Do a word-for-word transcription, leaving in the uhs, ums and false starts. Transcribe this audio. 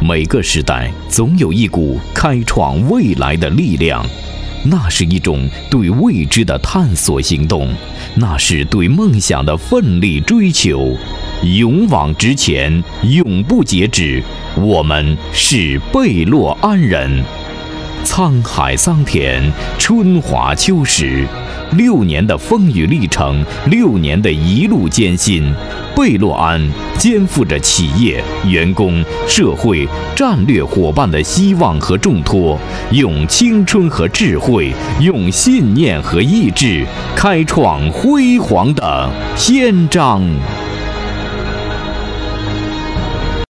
每个时代总有一股开创未来的力量，那是一种对未知的探索行动，那是对梦想的奋力追求，勇往直前，永不截止。我们是贝洛安人。沧海桑田，春华秋实，六年的风雨历程，六年的一路艰辛，贝洛安肩负着企业、员工、社会、战略伙伴的希望和重托，用青春和智慧，用信念和意志，开创辉煌的篇章。